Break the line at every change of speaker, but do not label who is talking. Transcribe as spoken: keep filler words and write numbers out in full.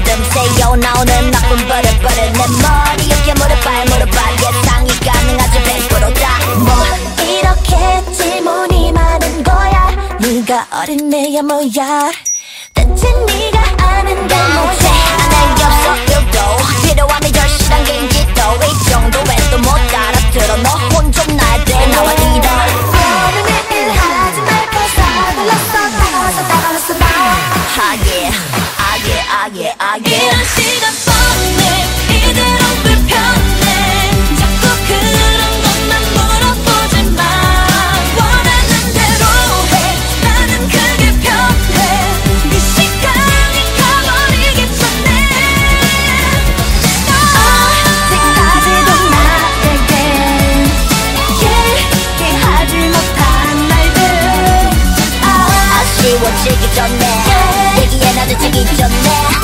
더듬새요 나오는 나쁜 버릇버릇 내 머리 어깨 무릎 발 무릎 발 예상이 가능하지 백 퍼센트다 뭐 이렇게 질문이 많은 거야 네가 어린애야 뭐야 대체 네가 아는 게 뭐지 안할 게 없어 유도 필요함이 절실한 게인지 또 이 정도에 또 못 알아들어 너 혼 좀 나야 돼 나와 이런 오늘 내일 하지 말고 서둘렀어 나가서 나가서 나 아예 아예 아예 아예
이런 시간 뻔해 이대로 불편해 자꾸 그런 것만 물어보지 마 원하는 대로 해 나는 그게 편해 네 시간이 가버리기 전에
아직까지도 나에게 얘기하지 못한 말들 아쉬워지기 전에 얘기해 나도 지기 전에